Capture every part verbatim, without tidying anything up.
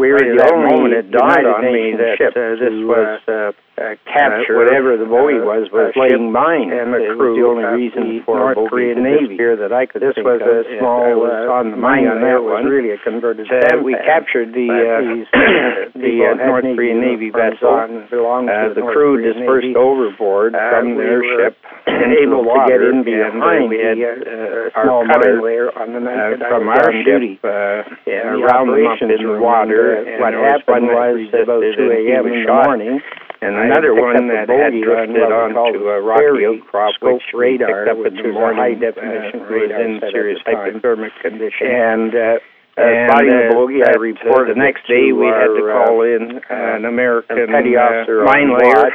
we were right the only moment it dawned on me that uh, this was uh, uh, captured. Uh, whatever the buoy uh, was was laying mine, and the crew. It was the only reason for North Korean Navy that I could this think was of. a small uh, on the mine on that was really a converted. Uh, we captured the uh, these, the uh, North Korean Navy vessel. Uh, the crew dispersed overboard uh, from their we ship and able to get in behind. We had uh, our cutter on the night uh, from our ship uh, yeah, around them up in the water. And what happened was about two a.m. in the morning. And another one that had drifted onto a rocky outcrop, which radar, up which was a high definition uh, radar, in serious hypothermic condition. And uh, Uh, spotting uh, the bogey, I reported uh, the next day we had to call in uh, an American uh, mine layer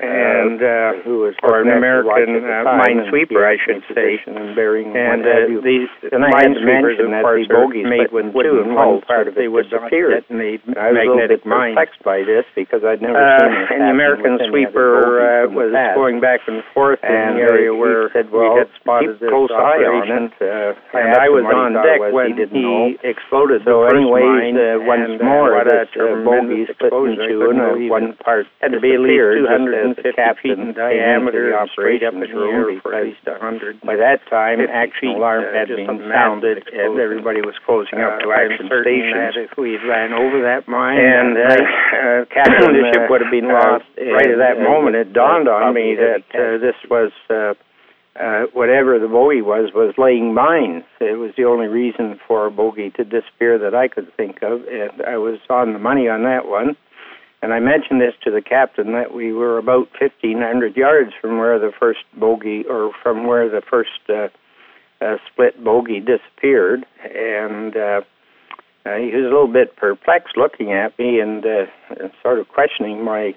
and uh, who was or an American uh, mine sweeper, I should say. And, and uh, these the mine sweepers, of course, are made with wooden hulls, part of it they would disappear. Detonate magnetic mines. By this because I'd never uh, seen this. And the American sweeper uh, was going back and forth in the area where said, well, we had spotted this close eye on it. Uh, and I was on deck when he exploded. So anyways, uh, once and, more, uh, this uh, bogey split into and uh, one part had to be at least two hundred fifty feet in diameter, straight up in the air for at least one hundred. By that time, action alarm uh, had been sounded, and everybody was closing up uh, to action stations. If we had ran over that mine, and uh, uh, captain, the ship would have been lost. Uh, right at that uh, moment, it dawned on me that uh, this was. Uh, Uh, whatever the buoy was, was laying mines. It was the only reason for a bogey to disappear that I could think of, and I was on the money on that one. And I mentioned this to the captain that we were about fifteen hundred yards from where the first bogey, or from where the first uh, uh, split bogey disappeared, and uh, uh, he was a little bit perplexed looking at me and, uh, and sort of questioning my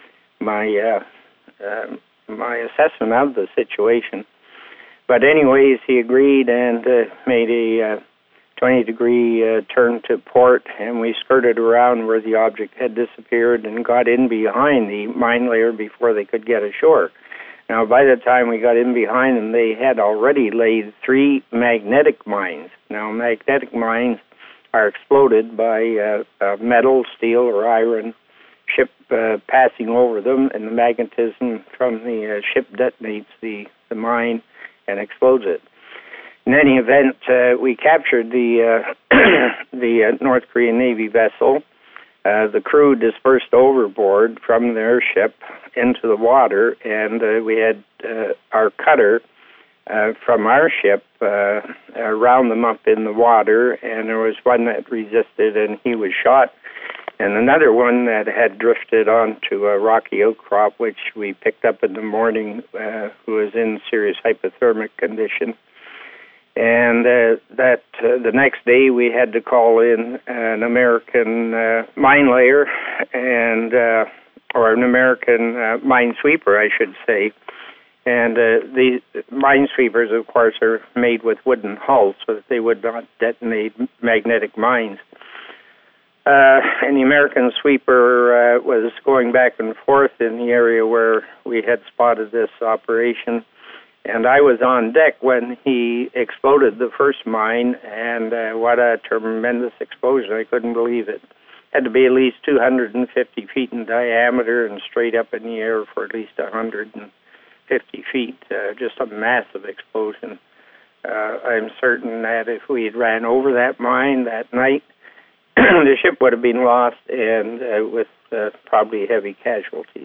my uh, uh, my assessment of the situation. But anyways, he agreed and uh, made a uh, twenty degree uh, turn to port, and we skirted around where the object had disappeared and got in behind the mine layer before they could get ashore. Now, by the time we got in behind them, they had already laid three magnetic mines. Now, magnetic mines are exploded by uh, uh, metal, steel, or iron ship uh, passing over them, and the magnetism from the uh, ship detonates the, the mine and explodes it. In any event, uh, we captured the uh, the uh, North Korean Navy vessel. Uh, the crew dispersed overboard from their ship into the water, and uh, we had uh, our cutter uh, from our ship uh, uh, round them up in the water, and there was one that resisted, and he was shot. And another one that had drifted onto a rocky outcrop, which we picked up in the morning, uh, who was in serious hypothermic condition. And uh, that uh, the next day we had to call in an American uh, mine layer, and uh, or an American uh, mine sweeper, I should say. And uh, the mine sweepers, of course, are made with wooden hulls so that they would not detonate magnetic mines. Uh, and the American sweeper uh, was going back and forth in the area where we had spotted this operation. And I was on deck when he exploded the first mine, and uh, what a tremendous explosion. I couldn't believe it. Had to be at least two hundred fifty feet in diameter and straight up in the air for at least one hundred fifty feet. Uh, just a massive explosion. Uh, I'm certain that if we had ran over that mine that night, the ship would have been lost, and uh, with uh, probably heavy casualties.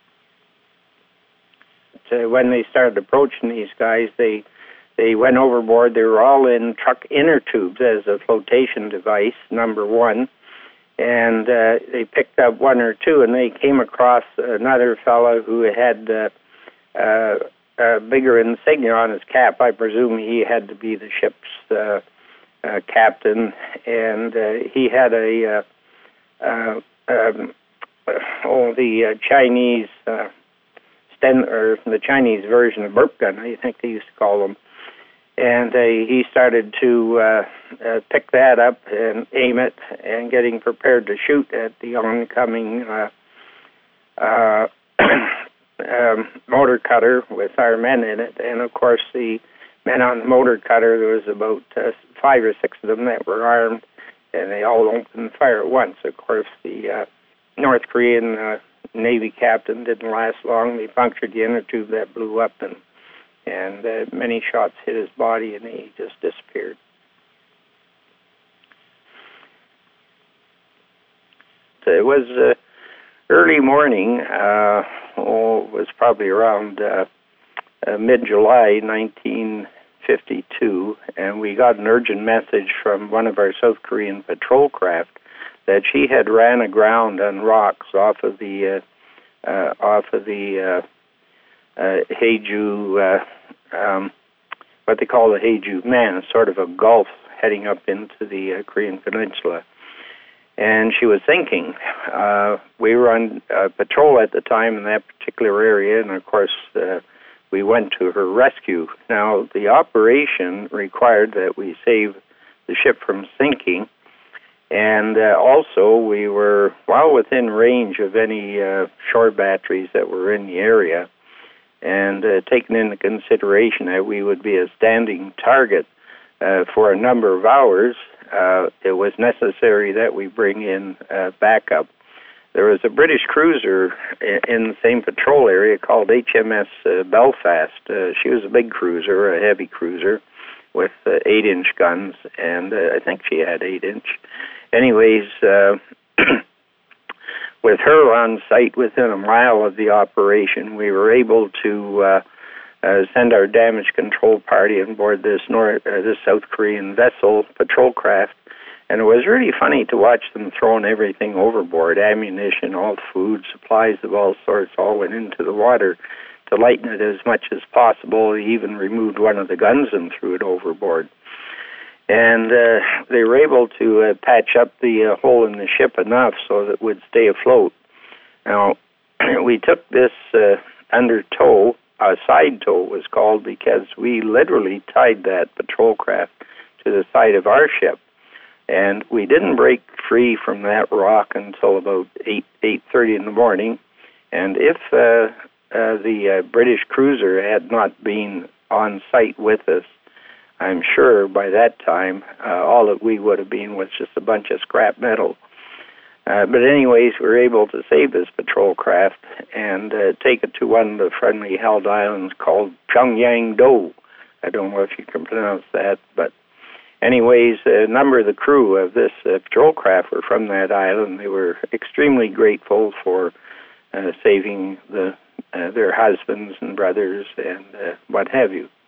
So when they started approaching these guys, they they went overboard. They were all in truck inner tubes as a flotation device, number one, and uh, they picked up one or two, and they came across another fellow who had uh, uh, a bigger insignia on his cap. I presume he had to be the ship's Uh, Uh, captain, and uh, he had a uh, uh, um, oh the uh, Chinese uh, sten or the Chinese version of burp gun, I think they used to call them, and uh, he started to uh, uh, pick that up and aim it, and getting prepared to shoot at the oncoming uh, uh, um, motor cutter with our men in it, and of course the men on the motor cutter, there was about uh, five or six of them that were armed, and they all opened fire at once. Of course, the uh, North Korean uh, Navy captain didn't last long. They punctured the inner tube that blew up, and and uh, many shots hit his body, and he just disappeared. So it was uh, early morning. Uh, oh, it was probably around uh, uh, mid-July nineteen fifty-two, and we got an urgent message from one of our South Korean patrol craft that she had ran aground on rocks off of the uh, uh, off of the uh, uh, Haeju, uh, um, what they call the Haeju Man, sort of a gulf heading up into the uh, Korean Peninsula. And she was thinking. Uh, we were on uh, patrol at the time in that particular area, and of course uh, we went to her rescue. Now, the operation required that we save the ship from sinking, and uh, also we were well within range of any uh, shore batteries that were in the area, and uh, taking into consideration that we would be a standing target uh, for a number of hours, uh, it was necessary that we bring in uh, backup. There was a British cruiser in the same patrol area called H M S uh, Belfast. Uh, she was a big cruiser, a heavy cruiser, with uh, eight-inch guns, and uh, I think she had eight-inch. Anyways, uh, with her on site within a mile of the operation, we were able to uh, uh, send our damage control party on board this North, uh, this South Korean vessel, patrol craft. And it was really funny to watch them throwing everything overboard, ammunition, all food, supplies of all sorts, all went into the water to lighten it as much as possible. They even removed one of the guns and threw it overboard. And uh, they were able to uh, patch up the uh, hole in the ship enough so that it would stay afloat. Now, we took this uh, under tow, uh, side tow it was called, because we literally tied that patrol craft to the side of our ship. And we didn't break free from that rock until about eight, eight thirty in the morning. And if uh, uh, the uh, British cruiser had not been on site with us, I'm sure by that time, uh, all that we would have been was just a bunch of scrap metal. Uh, but anyways, we were able to save this patrol craft and uh, take it to one of the friendly held islands called Pyongyang-do. I don't know if you can pronounce that, but anyways, a number of the crew of this uh, patrol craft were from that island. They were extremely grateful for uh, saving the uh, their husbands and brothers and uh, what have you.